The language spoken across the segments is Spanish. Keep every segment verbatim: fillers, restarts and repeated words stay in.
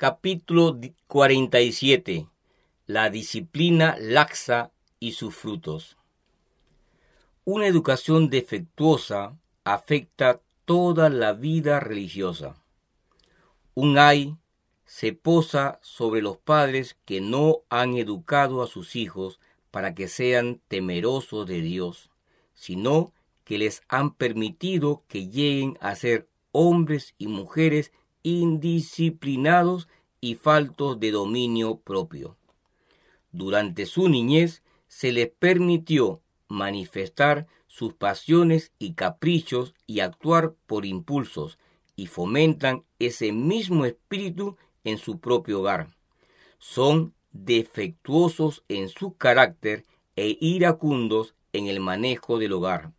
Capítulo cuarenta y siete. La disciplina laxa y sus frutos. Una educación defectuosa afecta toda la vida religiosa. Un ay se posa sobre los padres que no han educado a sus hijos para que sean temerosos de Dios, sino que les han permitido que lleguen a ser hombres y mujeres indisciplinados y faltos de dominio propio. Durante su niñez se les permitió manifestar sus pasiones y caprichos y actuar por impulsos, y fomentan ese mismo espíritu en su propio hogar. Son defectuosos en su carácter e iracundos en el manejo del hogar.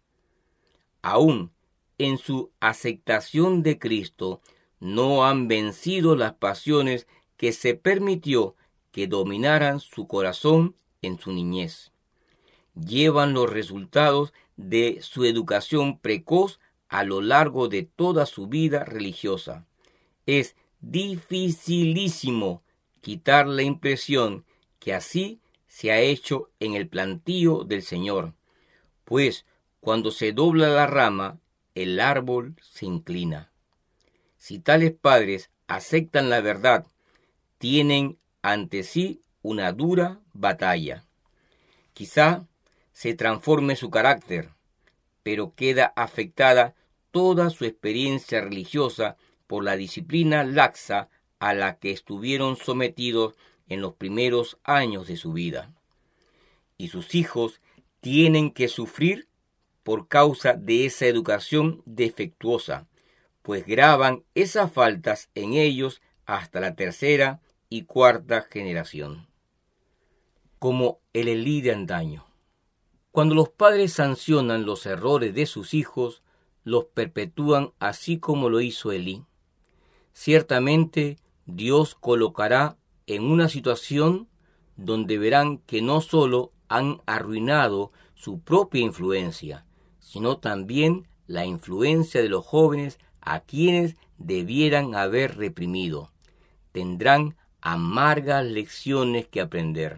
Aún en su aceptación de Cristo, no han vencido las pasiones que se permitió que dominaran su corazón en su niñez. Llevan los resultados de su educación precoz a lo largo de toda su vida religiosa. Es dificilísimo quitar la impresión que así se ha hecho en el plantío del Señor, pues cuando se dobla la rama, el árbol se inclina. Si tales padres aceptan la verdad, tienen ante sí una dura batalla. Quizá se transforme su carácter, pero queda afectada toda su experiencia religiosa por la disciplina laxa a la que estuvieron sometidos en los primeros años de su vida. Y sus hijos tienen que sufrir por causa de esa educación defectuosa, pues graban esas faltas en ellos hasta la tercera y cuarta generación. Como el Elí de antaño. Cuando los padres sancionan los errores de sus hijos, los perpetúan así como lo hizo Elí. Ciertamente Dios colocará en una situación donde verán que no solo han arruinado su propia influencia, sino también la influencia de los jóvenes a quienes debieran haber reprimido. Tendrán amargas lecciones que aprender.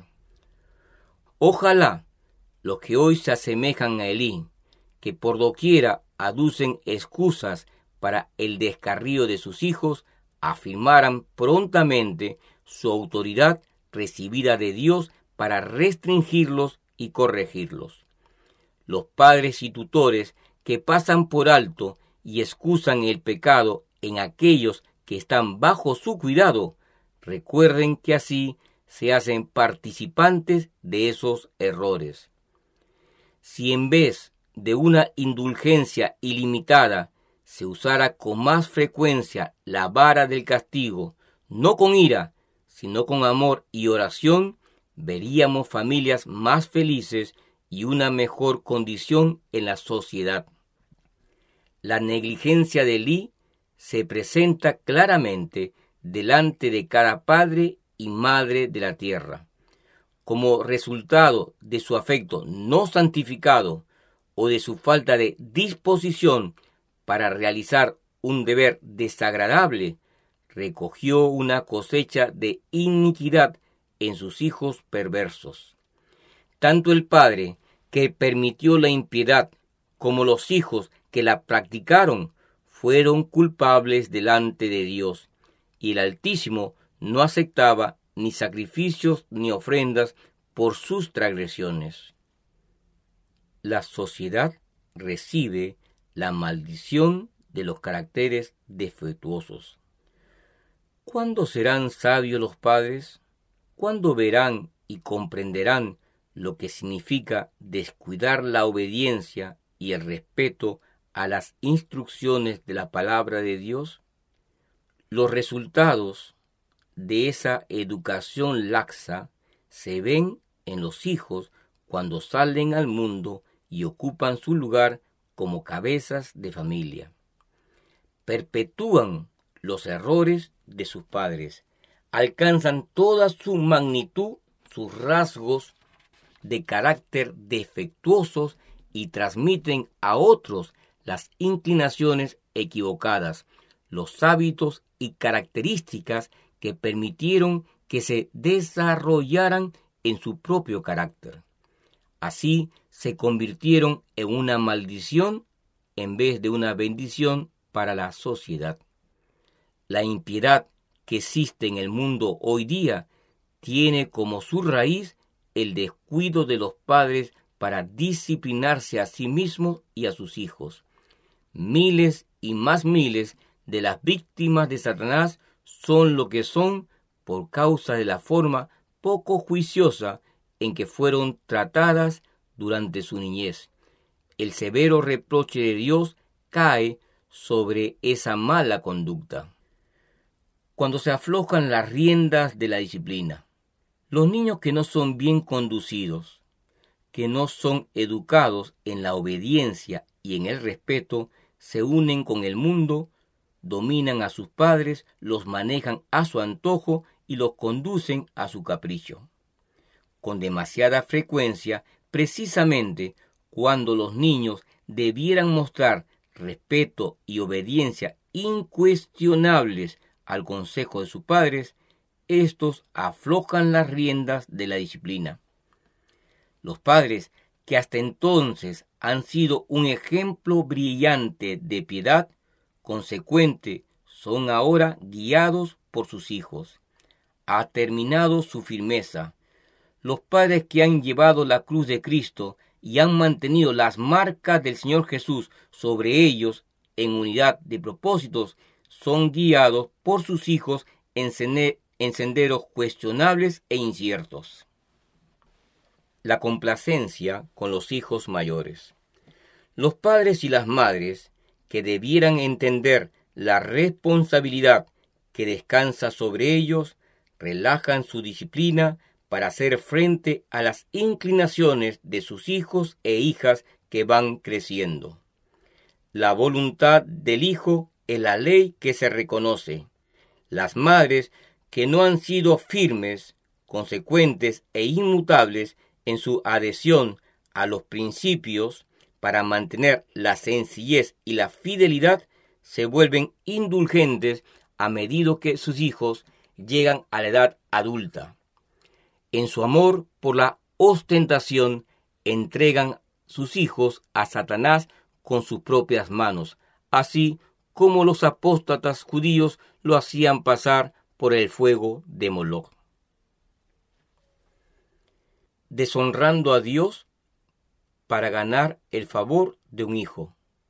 Ojalá los que hoy se asemejan a Elí, que por doquiera aducen excusas para el descarrío de sus hijos, afirmaran prontamente su autoridad recibida de Dios para restringirlos y corregirlos. Los padres y tutores que pasan por alto y excusan el pecado en aquellos que están bajo su cuidado, recuerden que así se hacen participantes de esos errores. Si en vez de una indulgencia ilimitada se usara con más frecuencia la vara del castigo, no con ira, sino con amor y oración, veríamos familias más felices y una mejor condición en la sociedad. La negligencia de Elí se presenta claramente delante de cada padre y madre de la tierra. Como resultado de su afecto no santificado o de su falta de disposición para realizar un deber desagradable, recogió una cosecha de iniquidad en sus hijos perversos. Tanto el padre que permitió la impiedad como los hijos que la practicaron fueron culpables delante de Dios, y el Altísimo no aceptaba ni sacrificios ni ofrendas por sus transgresiones. La sociedad recibe la maldición de los caracteres defectuosos. ¿Cuándo serán sabios los padres? ¿Cuándo verán y comprenderán lo que significa descuidar la obediencia y el respeto a las instrucciones de la palabra de Dios? Los resultados de esa educación laxa se ven en los hijos cuando salen al mundo y ocupan su lugar como cabezas de familia. Perpetúan los errores de sus padres, alcanzan toda su magnitud sus rasgos de carácter defectuosos y transmiten a otros las inclinaciones equivocadas, los hábitos y características que permitieron que se desarrollaran en su propio carácter. Así se convirtieron en una maldición en vez de una bendición para la sociedad. La impiedad que existe en el mundo hoy día tiene como su raíz el descuido de los padres para disciplinarse a sí mismos y a sus hijos. Miles y más miles de las víctimas de Satanás son lo que son por causa de la forma poco juiciosa en que fueron tratadas durante su niñez. El severo reproche de Dios cae sobre esa mala conducta. Cuando se aflojan las riendas de la disciplina, los niños que no son bien conducidos, que no son educados en la obediencia y en el respeto, se unen con el mundo, dominan a sus padres, los manejan a su antojo y los conducen a su capricho. Con demasiada frecuencia, precisamente cuando los niños debieran mostrar respeto y obediencia incuestionables al consejo de sus padres, estos aflojan las riendas de la disciplina. Los padres, que hasta entonces han sido un ejemplo brillante de piedad consecuente, son ahora guiados por sus hijos. Ha terminado su firmeza. Los padres que han llevado la cruz de Cristo y han mantenido las marcas del Señor Jesús sobre ellos en unidad de propósitos, son guiados por sus hijos en senderos cuestionables e inciertos. La complacencia con los hijos mayores. Los padres y las madres, que debieran entender la responsabilidad que descansa sobre ellos, relajan su disciplina para hacer frente a las inclinaciones de sus hijos e hijas que van creciendo. La voluntad del hijo es la ley que se reconoce. Las madres que no han sido firmes, consecuentes e inmutables en su adhesión a los principios para mantener la sencillez y la fidelidad, se vuelven indulgentes a medida que sus hijos llegan a la edad adulta. En su amor por la ostentación, entregan sus hijos a Satanás con sus propias manos, así como los apóstatas judíos lo hacían pasar por el fuego de Moloc. Deshonrando a Dios para ganar el favor de un hijo.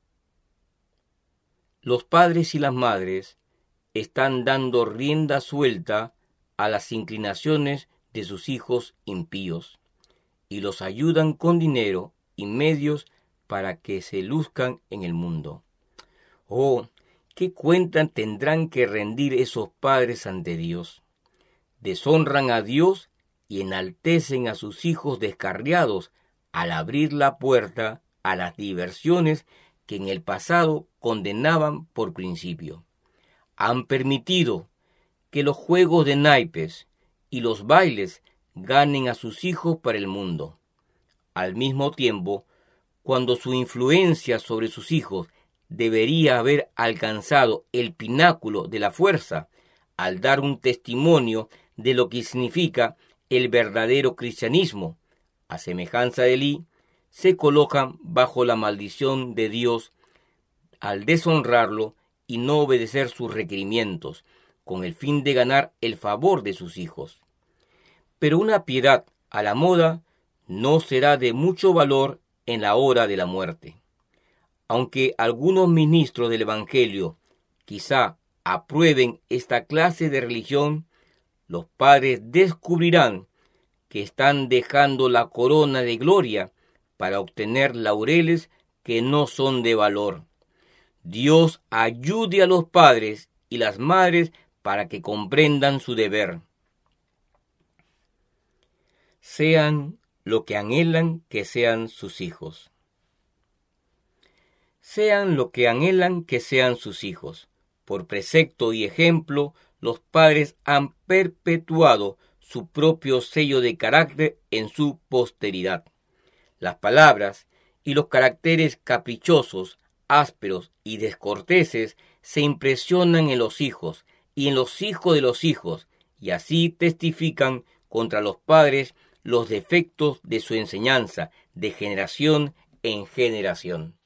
Los padres y las madres están dando rienda suelta a las inclinaciones de sus hijos impíos y los ayudan con dinero y medios para que se luzcan en el mundo. Oh, ¿qué cuenta tendrán que rendir esos padres ante Dios? Deshonran a Dios y enaltecen a sus hijos descarriados al abrir la puerta a las diversiones que en el pasado condenaban por principio. Han permitido que los juegos de naipes y los bailes ganen a sus hijos para el mundo. Al mismo tiempo, cuando su influencia sobre sus hijos debería haber alcanzado el pináculo de la fuerza, al dar un testimonio de lo que significa el verdadero cristianismo, a semejanza de Elí, se colocan bajo la maldición de Dios al deshonrarlo y no obedecer sus requerimientos, con el fin de ganar el favor de sus hijos. Pero una piedad a la moda no será de mucho valor en la hora de la muerte. Aunque algunos ministros del Evangelio quizá aprueben esta clase de religión, los padres descubrirán que están dejando la corona de gloria para obtener laureles que no son de valor. Dios ayude a los padres y las madres para que comprendan su deber. Sean lo que anhelan que sean sus hijos. Sean lo que anhelan que sean sus hijos. Por precepto y ejemplo, los padres han perpetuado su propio sello de carácter en su posteridad. Las palabras y los caracteres caprichosos, ásperos y descorteses se impresionan en los hijos y en los hijos de los hijos, y así testifican contra los padres los defectos de su enseñanza, de generación en generación.